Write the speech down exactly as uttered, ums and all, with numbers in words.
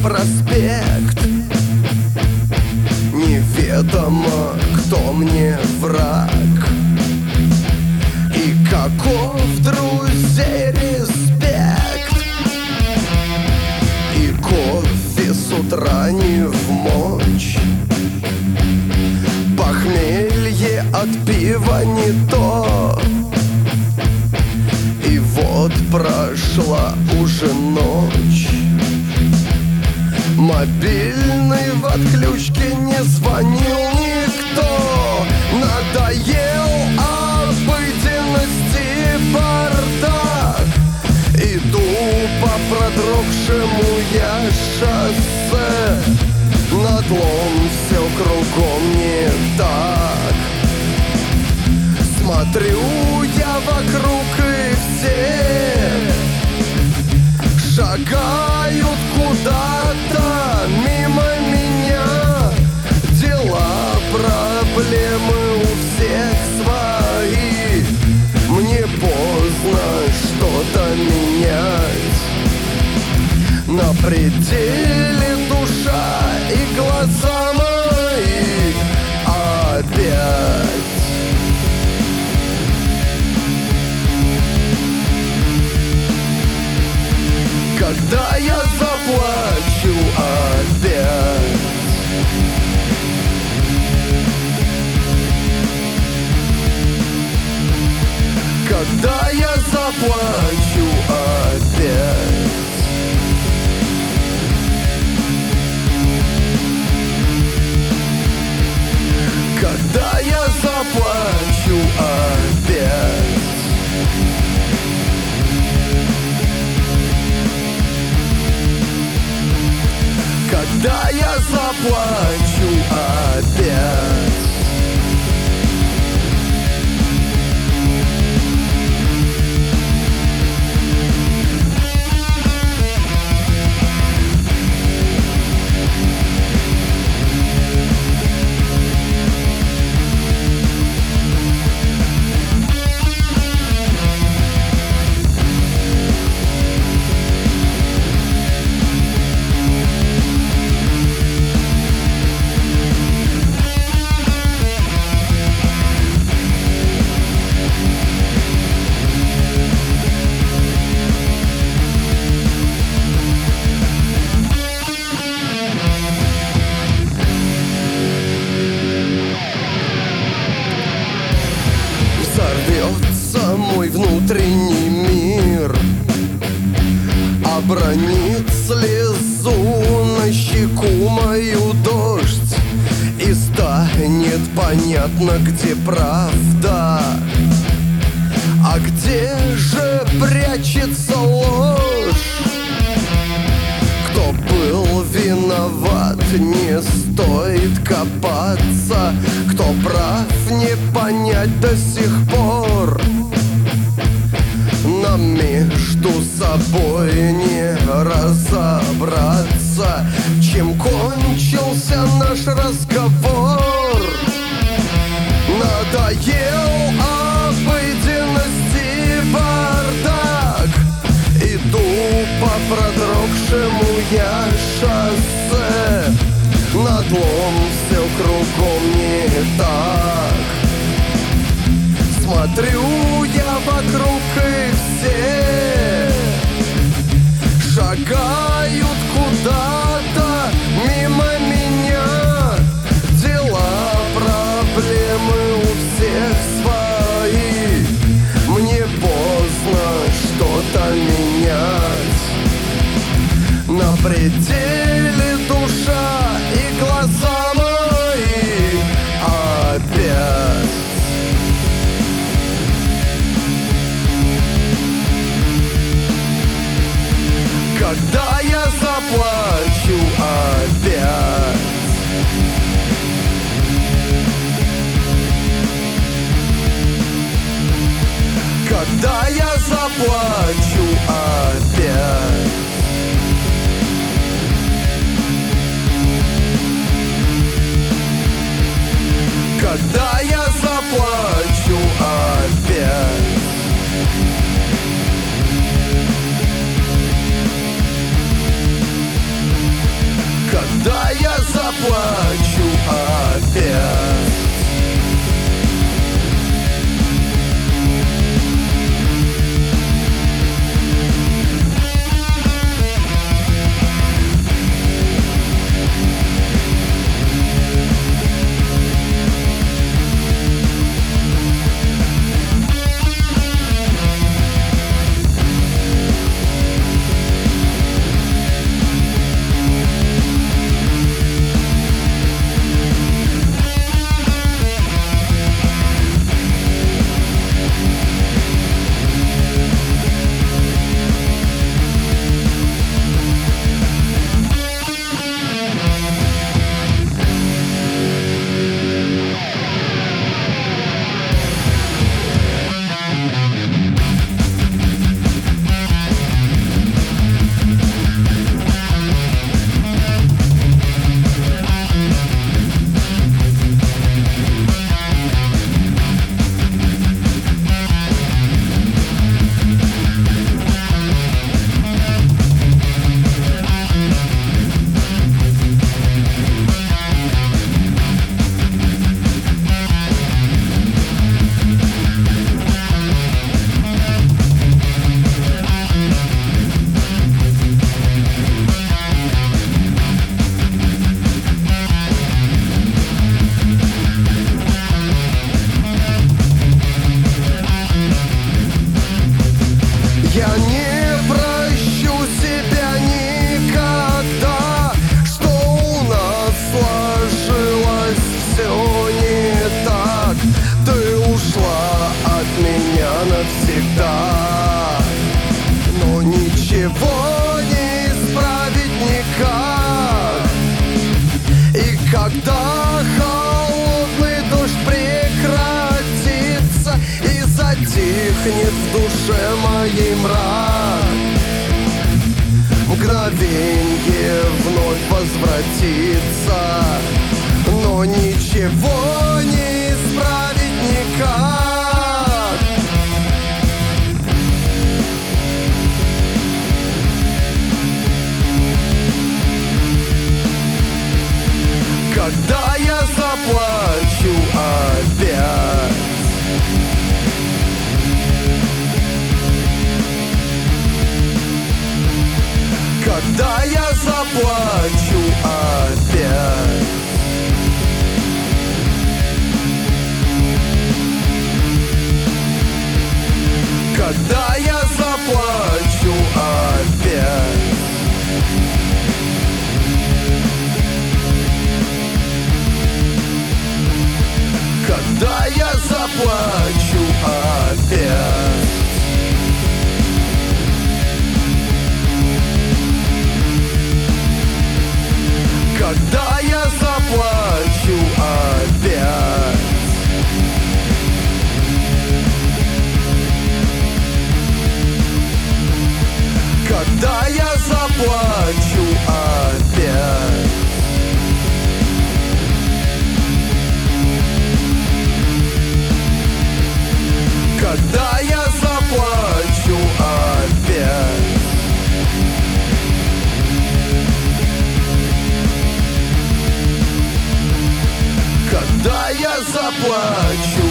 проспект. Неведомо, кто мне враг и каков друзей респект. И кофе с утра не в мочь, похмелье от пива не то. И вот прошла уже ночь, мобильный в отключке, не звонил никто. Надоел обыденности бардак. Иду по продрогшему я шоссе, надлом все кругом не так. Смотрю я вокруг, и все шагают куда-то мимо меня. Дела, проблемы у всех свои. Мне поздно что-то менять. На пределе душа и глаза мои опять. Когда я заплачу опять? Когда я заплачу опять? Когда я заплачу опять? Когда я заплачу опять? Взорвется мой внутренний мир, обронит слезу на щеку мою дождь, и станет понятно, где правда, а где же прячется ложь. Кто был виноват, не стоит копаться. Кто прав, не понять до сих пор. Нам между собой не разобраться, чем кончился наш разговор. Надоел обыденности бардак. Иду по продрогшему я шоссе, надлом все кругом не так. Смотрю я вокруг, и все шагают куда-то мимо меня. Дела, проблемы у всех свои. Мне поздно что-то менять. На пределе душа и глаза мои опять. Рухнет в душе моей мрак, мгновенье вновь возвратится, но ничего не исправить никак. Когда я заплачу опять, когда я заплачу опять, когда я заплачу опять, когда я заплачу опять, когда я заплачу опять, когда я заплачу опять, когда я заплачу опять, когда я заплачу